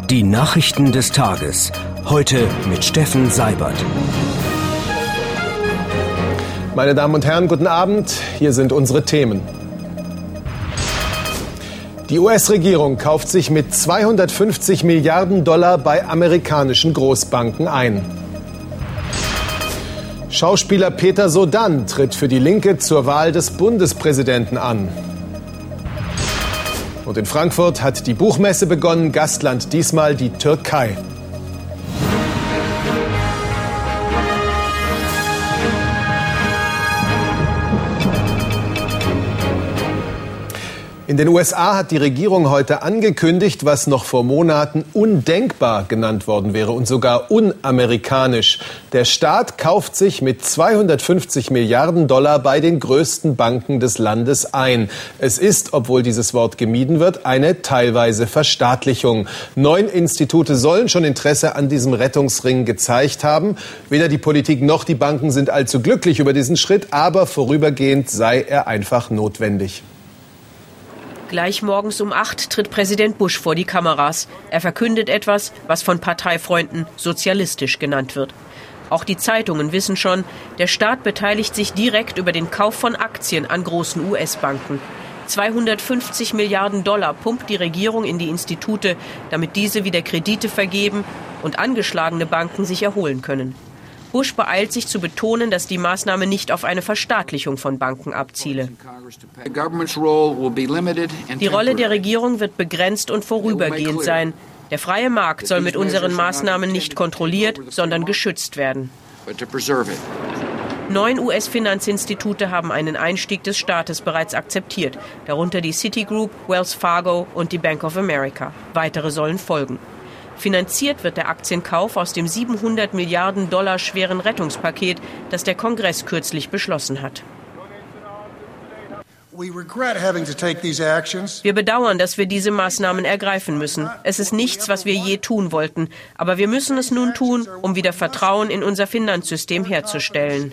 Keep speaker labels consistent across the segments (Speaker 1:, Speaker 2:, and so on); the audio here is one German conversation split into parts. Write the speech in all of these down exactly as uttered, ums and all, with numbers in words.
Speaker 1: Die Nachrichten des Tages. Heute mit Steffen Seibert.
Speaker 2: Meine Damen und Herren, guten Abend. Hier sind unsere Themen. Die U S-Regierung kauft sich mit zweihundertfünfzig Milliarden Dollar bei amerikanischen Großbanken ein. Schauspieler Peter Sodan tritt für die Linke zur Wahl des Bundespräsidenten an. Und in Frankfurt hat die Buchmesse begonnen, Gastland diesmal die Türkei. In den U S A hat die Regierung heute angekündigt, was noch vor Monaten undenkbar genannt worden wäre und sogar unamerikanisch. Der Staat kauft sich mit zweihundertfünfzig Milliarden Dollar bei den größten Banken des Landes ein. Es ist, obwohl dieses Wort gemieden wird, eine teilweise Verstaatlichung. Neun Institute sollen schon Interesse an diesem Rettungsring gezeigt haben. Weder die Politik noch die Banken sind allzu glücklich über diesen Schritt, aber vorübergehend sei er einfach notwendig.
Speaker 3: Gleich morgens um acht tritt Präsident Bush vor die Kameras. Er verkündet etwas, was von Parteifreunden sozialistisch genannt wird. Auch die Zeitungen wissen schon, der Staat beteiligt sich direkt über den Kauf von Aktien an großen U S-Banken. zweihundertfünfzig Milliarden Dollar pumpt die Regierung in die Institute, damit diese wieder Kredite vergeben und angeschlagene Banken sich erholen können. Bush beeilt sich zu betonen, dass die Maßnahme nicht auf eine Verstaatlichung von Banken abziele. Die Rolle der Regierung wird begrenzt und vorübergehend sein. Der freie Markt soll mit unseren Maßnahmen nicht kontrolliert, sondern geschützt werden. Neun U S-Finanzinstitute haben einen Einstieg des Staates bereits akzeptiert, darunter die Citigroup, Wells Fargo und die Bank of America. Weitere sollen folgen. Finanziert wird der Aktienkauf aus dem siebenhundert Milliarden Dollar schweren Rettungspaket, das der Kongress kürzlich beschlossen hat. Wir bedauern, dass wir diese Maßnahmen ergreifen müssen. Es ist nichts, was wir je tun wollten. Aber wir müssen es nun tun, um wieder Vertrauen in unser Finanzsystem herzustellen.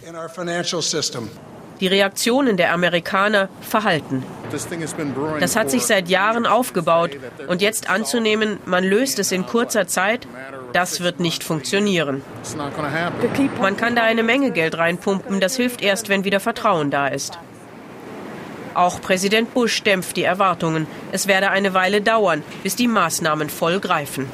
Speaker 3: Die Reaktionen der Amerikaner verhalten. Das hat sich seit Jahren aufgebaut. Und jetzt anzunehmen, man löst es in kurzer Zeit, das wird nicht funktionieren. Man kann da eine Menge Geld reinpumpen, das hilft erst, wenn wieder Vertrauen da ist. Auch Präsident Bush dämpft die Erwartungen. Es werde eine Weile dauern, bis die Maßnahmen voll greifen.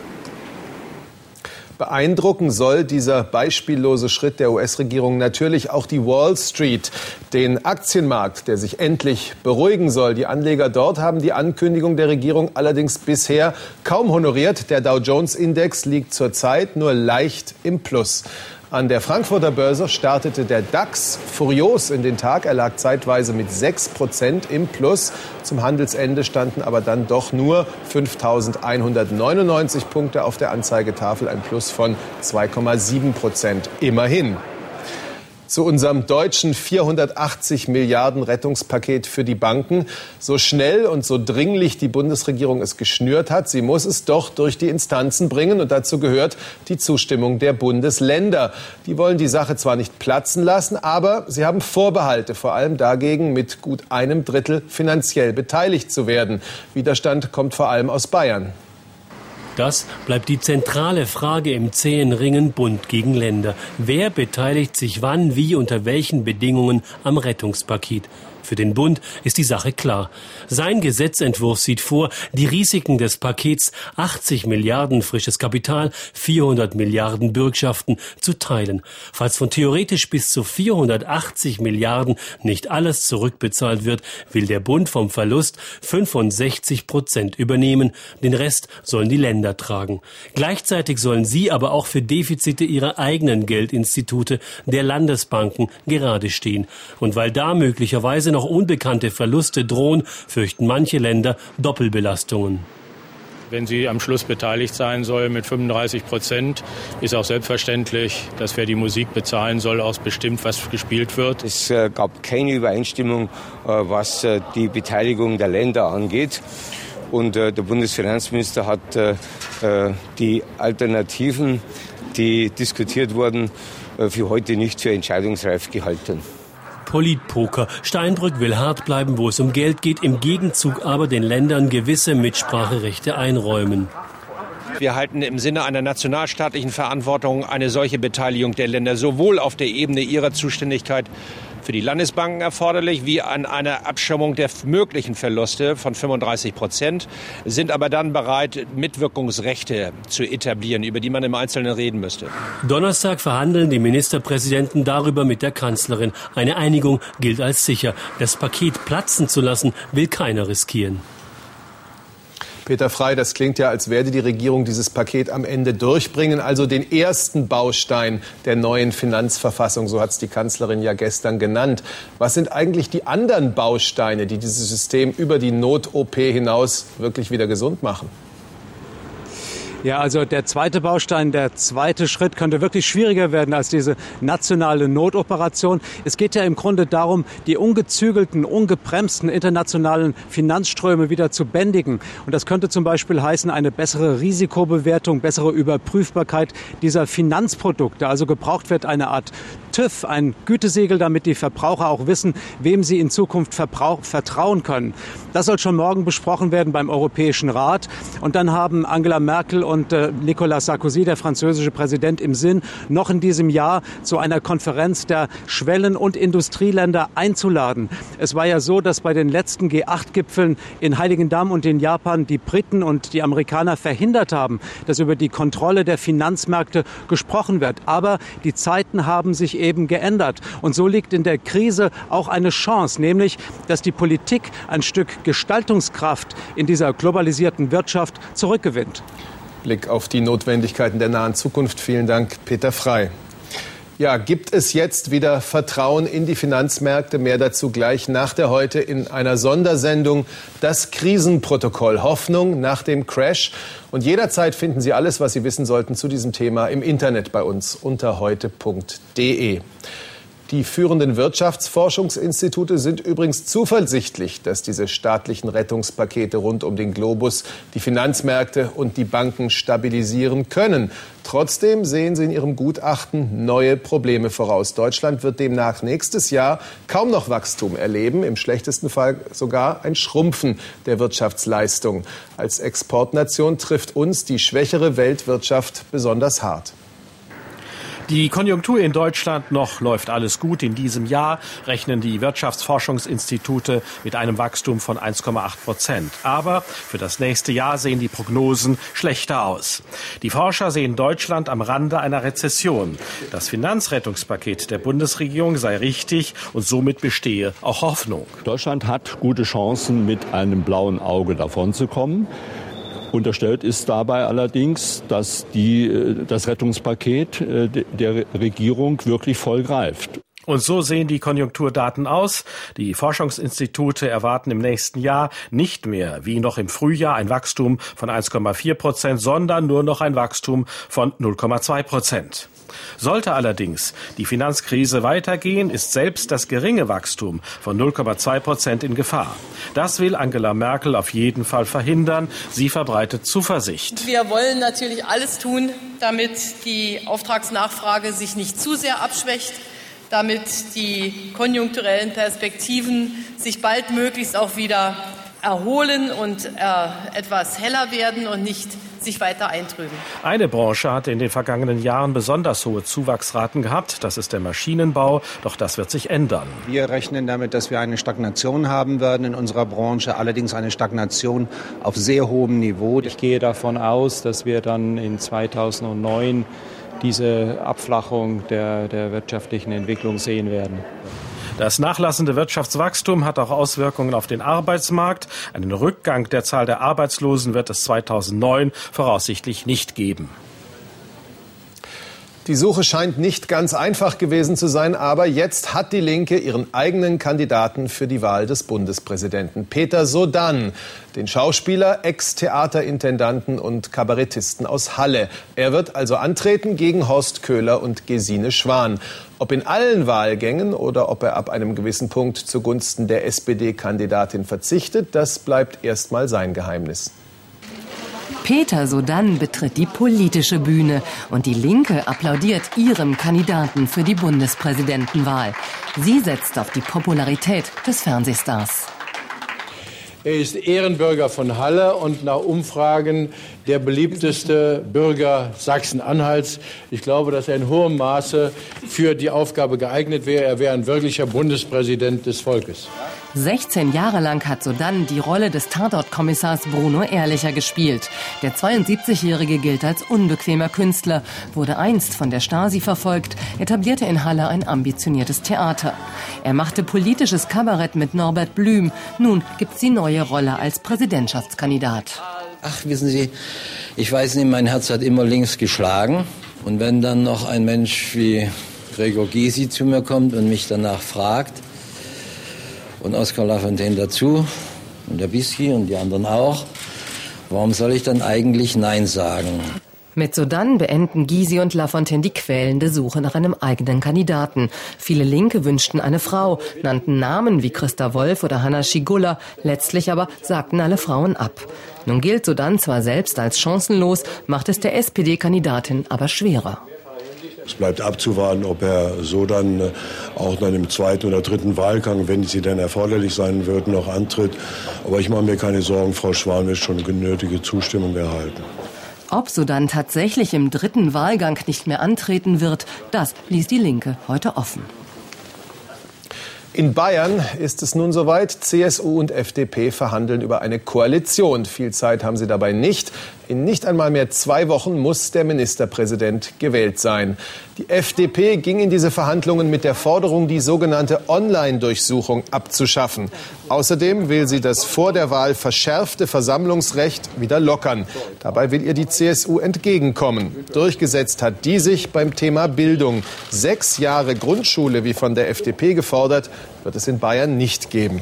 Speaker 2: Beeindrucken soll dieser beispiellose Schritt der U S-Regierung natürlich auch die Wall Street, den Aktienmarkt, der sich endlich beruhigen soll. Die Anleger dort haben die Ankündigung der Regierung allerdings bisher kaum honoriert. Der Dow-Jones-Index liegt zurzeit nur leicht im Plus. An der Frankfurter Börse startete der DAX furios in den Tag. Er lag zeitweise mit sechs Prozent im Plus. Zum Handelsende standen aber dann doch nur fünftausendeinhundertneunundneunzig Punkte auf der Anzeigetafel, ein Plus von zwei Komma sieben Prozent. Immerhin. Zu unserem deutschen vierhundertachtzig Milliarden Rettungspaket für die Banken. So schnell und so dringlich die Bundesregierung es geschnürt hat, sie muss es doch durch die Instanzen bringen. Und dazu gehört die Zustimmung der Bundesländer. Die wollen die Sache zwar nicht platzen lassen, aber sie haben Vorbehalte, vor allem dagegen, mit gut einem Drittel finanziell beteiligt zu werden. Widerstand kommt vor allem aus Bayern.
Speaker 4: Das bleibt die zentrale Frage im zähen Ringen Bund gegen Länder. Wer beteiligt sich wann, wie, unter welchen Bedingungen am Rettungspaket? Für den Bund ist die Sache klar. Sein Gesetzentwurf sieht vor, die Risiken des Pakets achtzig Milliarden frisches Kapital, vierhundert Milliarden Bürgschaften zu teilen. Falls von theoretisch bis zu vierhundertachtzig Milliarden nicht alles zurückbezahlt wird, will der Bund vom Verlust fünfundsechzig Prozent übernehmen. Den Rest sollen die Länder tragen. Gleichzeitig sollen sie aber auch für Defizite ihrer eigenen Geldinstitute, der Landesbanken, gerade stehen. Und weil da möglicherweise noch unbekannte Verluste drohen, fürchten manche Länder Doppelbelastungen.
Speaker 5: Wenn sie am Schluss beteiligt sein soll mit fünfunddreißig Prozent, ist auch selbstverständlich, dass wer die Musik bezahlen soll, auch bestimmt, was gespielt wird.
Speaker 6: Es äh, gab keine Übereinstimmung, äh, was äh, die Beteiligung der Länder angeht. Und äh, der Bundesfinanzminister hat äh, die Alternativen, die diskutiert wurden, äh, für heute nicht für entscheidungsreif gehalten.
Speaker 4: Politpoker. Steinbrück will hart bleiben, wo es um Geld geht, im Gegenzug aber den Ländern gewisse Mitspracherechte einräumen.
Speaker 7: Wir halten im Sinne einer nationalstaatlichen Verantwortung eine solche Beteiligung der Länder sowohl auf der Ebene ihrer Zuständigkeit für die Landesbanken erforderlich, wie an einer Abschirmung der möglichen Verluste von fünfunddreißig Prozent, sind aber dann bereit, Mitwirkungsrechte zu etablieren, über die man im Einzelnen reden müsste.
Speaker 4: Donnerstag verhandeln die Ministerpräsidenten darüber mit der Kanzlerin. Eine Einigung gilt als sicher. Das Paket platzen zu lassen, will keiner riskieren.
Speaker 2: Peter Frey, das klingt ja, als werde die Regierung dieses Paket am Ende durchbringen, also den ersten Baustein der neuen Finanzverfassung, so hat es die Kanzlerin ja gestern genannt. Was sind eigentlich die anderen Bausteine, die dieses System über die Not-O P hinaus wirklich wieder gesund machen?
Speaker 8: Ja, also der zweite Baustein, der zweite Schritt könnte wirklich schwieriger werden als diese nationale Notoperation. Es geht ja im Grunde darum, die ungezügelten, ungebremsten internationalen Finanzströme wieder zu bändigen. Und das könnte zum Beispiel heißen, eine bessere Risikobewertung, bessere Überprüfbarkeit dieser Finanzprodukte. Also gebraucht wird eine Art TÜV, ein Gütesiegel, damit die Verbraucher auch wissen, wem sie in Zukunft verbrauch- vertrauen können. Das soll schon morgen besprochen werden beim Europäischen Rat. Und dann haben Angela Merkel und äh, Nicolas Sarkozy, der französische Präsident, im Sinn, noch in diesem Jahr zu einer Konferenz der Schwellen- und Industrieländer einzuladen. Es war ja so, dass bei den letzten G acht Gipfeln in Heiligendamm und in Japan die Briten und die Amerikaner verhindert haben, dass über die Kontrolle der Finanzmärkte gesprochen wird. Aber die Zeiten haben sich eben geändert. Und so liegt in der Krise auch eine Chance, nämlich, dass die Politik ein Stück Gestaltungskraft in dieser globalisierten Wirtschaft zurückgewinnt.
Speaker 2: Blick auf die Notwendigkeiten der nahen Zukunft. Vielen Dank, Peter Frey. Ja, gibt es jetzt wieder Vertrauen in die Finanzmärkte? Mehr dazu gleich nach der Heute in einer Sondersendung. Das Krisenprotokoll. Hoffnung nach dem Crash. Und jederzeit finden Sie alles, was Sie wissen sollten zu diesem Thema im Internet bei uns unter heute punkt de. Die führenden Wirtschaftsforschungsinstitute sind übrigens zuversichtlich, dass diese staatlichen Rettungspakete rund um den Globus die Finanzmärkte und die Banken stabilisieren können. Trotzdem sehen sie in ihrem Gutachten neue Probleme voraus. Deutschland wird demnach nächstes Jahr kaum noch Wachstum erleben, im schlechtesten Fall sogar ein Schrumpfen der Wirtschaftsleistung. Als Exportnation trifft uns die schwächere Weltwirtschaft besonders hart.
Speaker 9: Die Konjunktur in Deutschland, noch läuft alles gut. In diesem Jahr rechnen die Wirtschaftsforschungsinstitute mit einem Wachstum von eins Komma acht Prozent. Aber für das nächste Jahr sehen die Prognosen schlechter aus. Die Forscher sehen Deutschland am Rande einer Rezession. Das Finanzrettungspaket der Bundesregierung sei richtig und somit bestehe auch Hoffnung.
Speaker 10: Deutschland hat gute Chancen, mit einem blauen Auge davonzukommen. Unterstellt ist dabei allerdings, dass die, das Rettungspaket der Regierung wirklich voll greift.
Speaker 9: Und so sehen die Konjunkturdaten aus. Die Forschungsinstitute erwarten im nächsten Jahr nicht mehr wie noch im Frühjahr ein Wachstum von eins Komma vier Prozent, sondern nur noch ein Wachstum von null Komma zwei Prozent. Sollte allerdings die Finanzkrise weitergehen, ist selbst das geringe Wachstum von null Komma zwei Prozent in Gefahr. Das will Angela Merkel auf jeden Fall verhindern. Sie verbreitet Zuversicht.
Speaker 11: Wir wollen natürlich alles tun, damit die Auftragsnachfrage sich nicht zu sehr abschwächt, damit die konjunkturellen Perspektiven sich baldmöglichst auch wieder erholen und äh, etwas heller werden und nicht sich weiter eintrüben.
Speaker 9: Eine Branche hatte in den vergangenen Jahren besonders hohe Zuwachsraten gehabt. Das ist der Maschinenbau. Doch das wird sich ändern.
Speaker 12: Wir rechnen damit, dass wir eine Stagnation haben werden in unserer Branche. Allerdings eine Stagnation auf sehr hohem Niveau.
Speaker 13: Ich gehe davon aus, dass wir dann in zweitausendneun diese Abflachung der, der wirtschaftlichen Entwicklung sehen werden.
Speaker 9: Das nachlassende Wirtschaftswachstum hat auch Auswirkungen auf den Arbeitsmarkt. Einen Rückgang der Zahl der Arbeitslosen wird es zweitausendneun voraussichtlich nicht geben.
Speaker 2: Die Suche scheint nicht ganz einfach gewesen zu sein, aber jetzt hat die Linke ihren eigenen Kandidaten für die Wahl des Bundespräsidenten. Peter Sodann, den Schauspieler, Ex-Theaterintendanten und Kabarettisten aus Halle. Er wird also antreten gegen Horst Köhler und Gesine Schwan. Ob in allen Wahlgängen oder ob er ab einem gewissen Punkt zugunsten der S P D-Kandidatin verzichtet, das bleibt erstmal sein Geheimnis.
Speaker 14: Peter Sodann betritt die politische Bühne und die Linke applaudiert ihrem Kandidaten für die Bundespräsidentenwahl. Sie setzt auf die Popularität des Fernsehstars.
Speaker 15: Er ist Ehrenbürger von Halle und nach Umfragen der beliebteste Bürger Sachsen-Anhalts. Ich glaube, dass er in hohem Maße für die Aufgabe geeignet wäre. Er wäre ein wirklicher Bundespräsident des Volkes.
Speaker 14: sechzehn Jahre lang hat sodann die Rolle des Tatortkommissars Bruno Ehrlicher gespielt. Der zweiundsiebzigjährige gilt als unbequemer Künstler, wurde einst von der Stasi verfolgt, etablierte in Halle ein ambitioniertes Theater. Er machte politisches Kabarett mit Norbert Blüm. Nun gibt's die neue Rolle als Präsidentschaftskandidat.
Speaker 16: Ach, wissen Sie, ich weiß nicht, mein Herz hat immer links geschlagen. Und wenn dann noch ein Mensch wie Gregor Gysi zu mir kommt und mich danach fragt, und Oskar Lafontaine dazu, und der Bisky und die anderen auch, warum soll ich dann eigentlich Nein sagen?
Speaker 14: Mit sodann beenden Gysi und Lafontaine die quälende Suche nach einem eigenen Kandidaten. Viele Linke wünschten eine Frau, nannten Namen wie Christa Wolf oder Hanna Schigulla. Letztlich aber sagten alle Frauen ab. Nun gilt sodann zwar selbst als chancenlos, macht es der S P D-Kandidatin aber schwerer.
Speaker 17: Es bleibt abzuwarten, ob er so dann auch dann im zweiten oder dritten Wahlgang, wenn sie dann erforderlich sein wird, noch antritt. Aber ich mache mir keine Sorgen, Frau Schwan wird schon genötige Zustimmung erhalten.
Speaker 14: Ob sodann tatsächlich im dritten Wahlgang nicht mehr antreten wird, das ließ die Linke heute offen.
Speaker 2: In Bayern ist es nun soweit. C S U und F D P verhandeln über eine Koalition. Viel Zeit haben sie dabei nicht. In nicht einmal mehr zwei Wochen muss der Ministerpräsident gewählt sein. Die F D P ging in diese Verhandlungen mit der Forderung, die sogenannte Online-Durchsuchung abzuschaffen. Außerdem will sie das vor der Wahl verschärfte Versammlungsrecht wieder lockern. Dabei will ihr die C S U entgegenkommen. Durchgesetzt hat die sich beim Thema Bildung. Sechs Jahre Grundschule, wie von der F D P gefordert, wird es in Bayern nicht geben.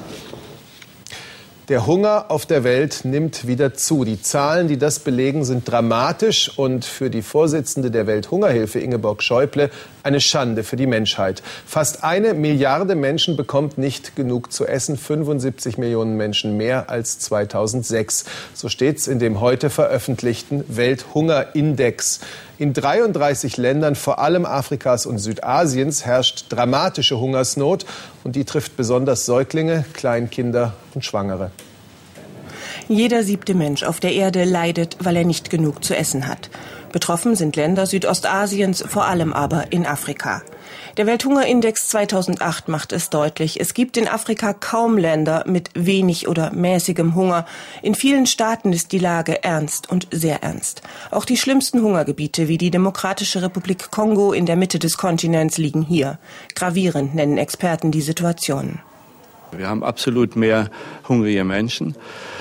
Speaker 2: Der Hunger auf der Welt nimmt wieder zu. Die Zahlen, die das belegen, sind dramatisch und für die Vorsitzende der Welthungerhilfe, Ingeborg Schäuble, eine Schande für die Menschheit. Fast eine Milliarde Menschen bekommt nicht genug zu essen, fünfundsiebzig Millionen Menschen mehr als zweitausendsechs. So steht's in dem heute veröffentlichten Welthungerindex. In dreiunddreißig Ländern, vor allem Afrikas und Südasiens, herrscht dramatische Hungersnot und die trifft besonders Säuglinge, Kleinkinder und Schwangere.
Speaker 18: Jeder siebte Mensch auf der Erde leidet, weil er nicht genug zu essen hat. Betroffen sind Länder Südostasiens, vor allem aber in Afrika. Der Welthungerindex zweitausendacht macht es deutlich. Es gibt in Afrika kaum Länder mit wenig oder mäßigem Hunger. In vielen Staaten ist die Lage ernst und sehr ernst. Auch die schlimmsten Hungergebiete wie die Demokratische Republik Kongo in der Mitte des Kontinents liegen hier. Gravierend nennen Experten die Situation.
Speaker 19: Wir haben absolut mehr hungrige Menschen.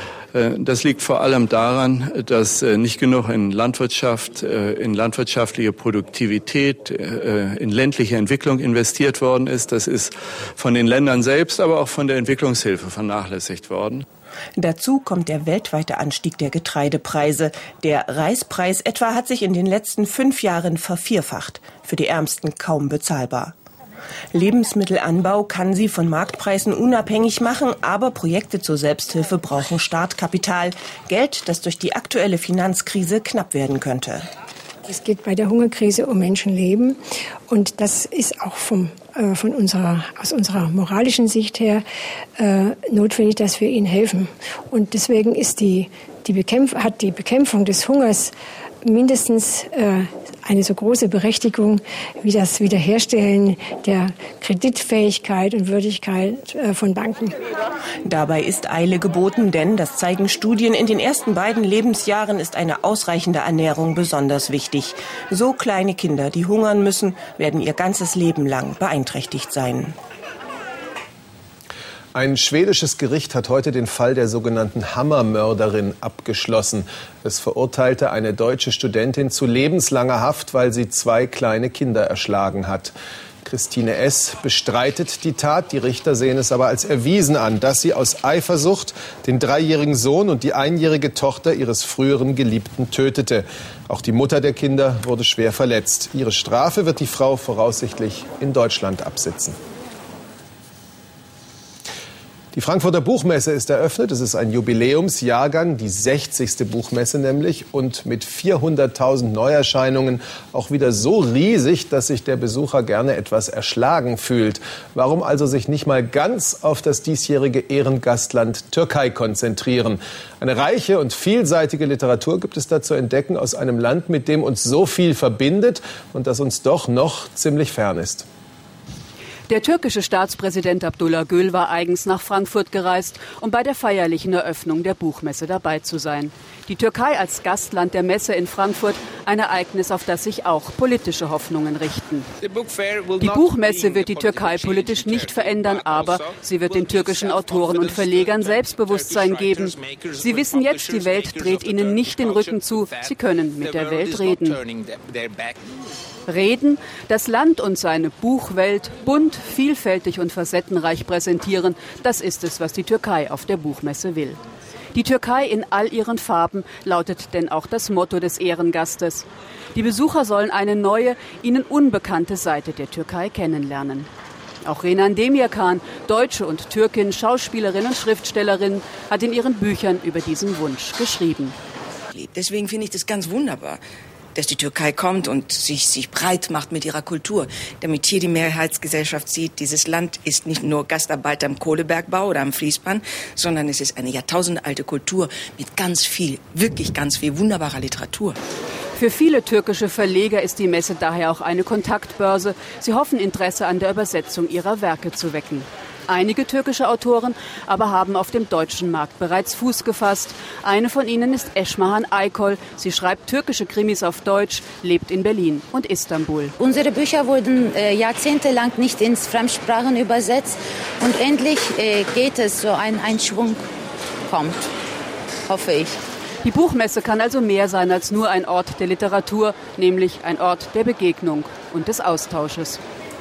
Speaker 19: Das liegt vor allem daran, dass nicht genug in Landwirtschaft, in landwirtschaftliche Produktivität, in ländliche Entwicklung investiert worden ist. Das ist von den Ländern selbst, aber auch von der Entwicklungshilfe vernachlässigt worden.
Speaker 18: Dazu kommt der weltweite Anstieg der Getreidepreise. Der Reispreis etwa hat sich in den letzten fünf Jahren vervierfacht. Für die Ärmsten kaum bezahlbar. Lebensmittelanbau kann sie von Marktpreisen unabhängig machen, aber Projekte zur Selbsthilfe brauchen Startkapital, Geld, das durch die aktuelle Finanzkrise knapp werden könnte.
Speaker 20: Es geht bei der Hungerkrise um Menschenleben und das ist auch vom, äh, von unserer, aus unserer moralischen Sicht her äh, notwendig, dass wir ihnen helfen. Und deswegen ist die, die Bekämpf- hat die Bekämpfung des Hungers mindestens äh, eine so große Berechtigung wie das Wiederherstellen der Kreditfähigkeit und Würdigkeit äh, von Banken.
Speaker 18: Dabei ist Eile geboten, denn, das zeigen Studien, in den ersten beiden Lebensjahren ist eine ausreichende Ernährung besonders wichtig. So kleine Kinder, die hungern müssen, werden ihr ganzes Leben lang beeinträchtigt sein.
Speaker 2: Ein schwedisches Gericht hat heute den Fall der sogenannten Hammermörderin abgeschlossen. Es verurteilte eine deutsche Studentin zu lebenslanger Haft, weil sie zwei kleine Kinder erschlagen hat. Christine S. bestreitet die Tat. Die Richter sehen es aber als erwiesen an, dass sie aus Eifersucht den dreijährigen Sohn und die einjährige Tochter ihres früheren Geliebten tötete. Auch die Mutter der Kinder wurde schwer verletzt. Ihre Strafe wird die Frau voraussichtlich in Deutschland absitzen. Die Frankfurter Buchmesse ist eröffnet. Es ist ein Jubiläumsjahrgang, die sechzigste Buchmesse nämlich. Und mit vierhunderttausend Neuerscheinungen auch wieder so riesig, dass sich der Besucher gerne etwas erschlagen fühlt. Warum also sich nicht mal ganz auf das diesjährige Ehrengastland Türkei konzentrieren? Eine reiche und vielseitige Literatur gibt es da zu entdecken aus einem Land, mit dem uns so viel verbindet und das uns doch noch ziemlich fern ist.
Speaker 21: Der türkische Staatspräsident Abdullah Gül war eigens nach Frankfurt gereist, um bei der feierlichen Eröffnung der Buchmesse dabei zu sein. Die Türkei als Gastland der Messe in Frankfurt, ein Ereignis, auf das sich auch politische Hoffnungen richten. Die Buchmesse wird die Türkei politisch nicht verändern, aber sie wird den türkischen Autoren und Verlegern Selbstbewusstsein geben. Sie wissen jetzt, die Welt dreht ihnen nicht den Rücken zu, sie können mit der Welt reden. Reden, das Land und seine Buchwelt bunt, vielfältig und facettenreich präsentieren, das ist es, was die Türkei auf der Buchmesse will. Die Türkei in all ihren Farben lautet denn auch das Motto des Ehrengastes. Die Besucher sollen eine neue, ihnen unbekannte Seite der Türkei kennenlernen. Auch Renan Demirkan, Deutsche und Türkin, Schauspielerin und Schriftstellerin, hat in ihren Büchern über diesen Wunsch geschrieben.
Speaker 22: Deswegen finde ich das ganz wunderbar, dass die Türkei kommt und sich, sich breit macht mit ihrer Kultur, damit hier die Mehrheitsgesellschaft sieht, dieses Land ist nicht nur Gastarbeiter im Kohlebergbau oder am Fließband, sondern es ist eine jahrtausendalte Kultur mit ganz viel, wirklich ganz viel wunderbarer Literatur.
Speaker 21: Für viele türkische Verleger ist die Messe daher auch eine Kontaktbörse. Sie hoffen, Interesse an der Übersetzung ihrer Werke zu wecken. Einige türkische Autoren aber haben auf dem deutschen Markt bereits Fuß gefasst. Eine von ihnen ist Eschmahan Aykol. Sie schreibt türkische Krimis auf Deutsch, lebt in Berlin und Istanbul.
Speaker 23: Unsere Bücher wurden äh, jahrzehntelang nicht ins Fremdsprachen übersetzt. Und endlich äh, geht es, so ein, ein Schwung kommt, hoffe ich.
Speaker 21: Die Buchmesse kann also mehr sein als nur ein Ort der Literatur, nämlich ein Ort der Begegnung und des Austausches.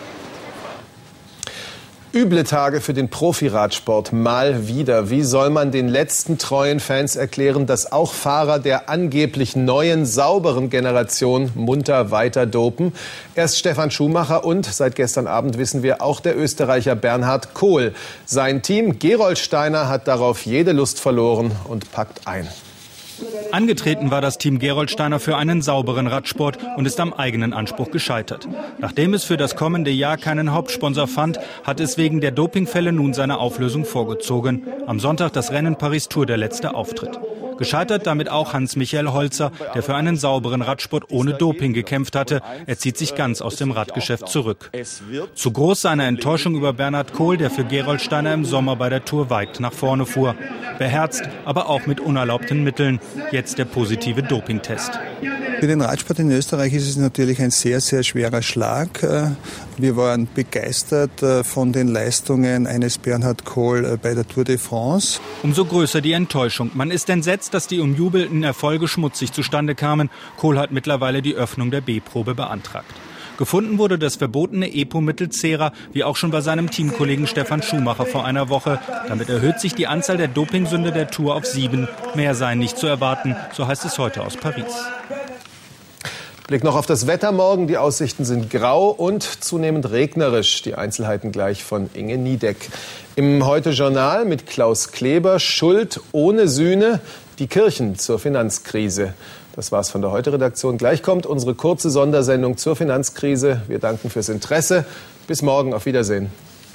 Speaker 2: Üble Tage für den Profiradsport mal wieder. Wie soll man den letzten treuen Fans erklären, dass auch Fahrer der angeblich neuen, sauberen Generation munter weiter dopen? Erst Stefan Schumacher und, seit gestern Abend wissen wir, auch der Österreicher Bernhard Kohl. Sein Team Gerolsteiner hat darauf jede Lust verloren und packt ein.
Speaker 24: Angetreten war das Team Gerolsteiner für einen sauberen Radsport und ist am eigenen Anspruch gescheitert. Nachdem es für das kommende Jahr keinen Hauptsponsor fand, hat es wegen der Dopingfälle nun seine Auflösung vorgezogen. Am Sonntag das Rennen Paris-Tour, der letzte Auftritt. Gescheitert damit auch Hans-Michael Holzer, der für einen sauberen Radsport ohne Doping gekämpft hatte. Er zieht sich ganz aus dem Radgeschäft zurück. Zu groß seine Enttäuschung über Bernhard Kohl, der für Gerolsteiner im Sommer bei der Tour weit nach vorne fuhr. Beherzt, aber auch mit unerlaubten Mitteln. Jetzt der positive Dopingtest.
Speaker 25: Für den Radsport in Österreich ist es natürlich ein sehr, sehr schwerer Schlag. Wir waren begeistert von den Leistungen eines Bernhard Kohl bei der Tour de France.
Speaker 24: Umso größer die Enttäuschung. Man ist entsetzt, dass die umjubelten Erfolge schmutzig zustande kamen. Kohl hat mittlerweile die Öffnung der B-Probe beantragt. Gefunden wurde das verbotene Epo-Mittel Cera, wie auch schon bei seinem Teamkollegen Stefan Schumacher vor einer Woche. Damit erhöht sich die Anzahl der Dopingsünde der Tour auf sieben. Mehr seien nicht zu erwarten, so heißt es heute aus Paris.
Speaker 2: Blick noch auf das Wetter morgen. Die Aussichten sind grau und zunehmend regnerisch. Die Einzelheiten gleich von Inge Niedeck. Im Heute-Journal mit Klaus Kleber. Schuld ohne Sühne, die Kirchen zur Finanzkrise. Das war's von der Heute-Redaktion. Gleich kommt unsere kurze Sondersendung zur Finanzkrise. Wir danken fürs Interesse. Bis morgen. Auf Wiedersehen.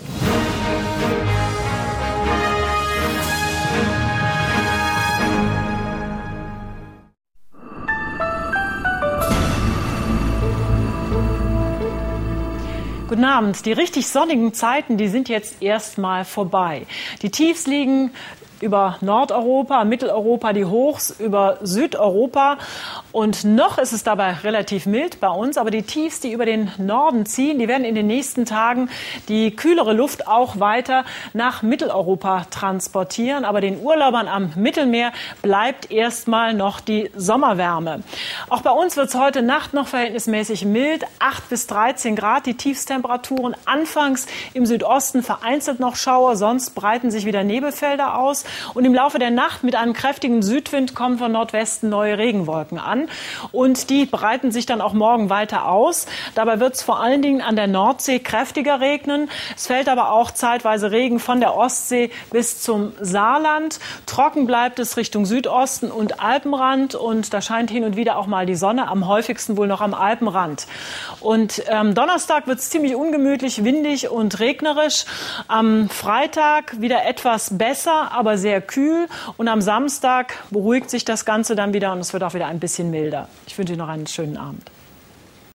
Speaker 26: Guten Abend. Die richtig sonnigen Zeiten, die sind jetzt erstmal vorbei. Die Tiefs liegen über Nordeuropa, Mitteleuropa, die Hochs über Südeuropa. Und noch ist es dabei relativ mild bei uns. Aber die Tiefs, die über den Norden ziehen, die werden in den nächsten Tagen die kühlere Luft auch weiter nach Mitteleuropa transportieren. Aber den Urlaubern am Mittelmeer bleibt erstmal noch die Sommerwärme. Auch bei uns wird es heute Nacht noch verhältnismäßig mild. acht bis dreizehn Grad die Tiefstemperaturen. Anfangs im Südosten vereinzelt noch Schauer, sonst breiten sich wieder Nebelfelder aus. Und im Laufe der Nacht mit einem kräftigen Südwind kommen von Nordwesten neue Regenwolken an. Und die breiten sich dann auch morgen weiter aus. Dabei wird es vor allen Dingen an der Nordsee kräftiger regnen. Es fällt aber auch zeitweise Regen von der Ostsee bis zum Saarland. Trocken bleibt es Richtung Südosten und Alpenrand. Und da scheint hin und wieder auch mal die Sonne, am häufigsten wohl noch am Alpenrand. Und ähm, Donnerstag wird es ziemlich ungemütlich, windig und regnerisch. Am Freitag wieder etwas besser, aber sehr kühl. Und am Samstag beruhigt sich das Ganze dann wieder und es wird auch wieder ein bisschen milder. Ich wünsche Ihnen noch einen schönen Abend.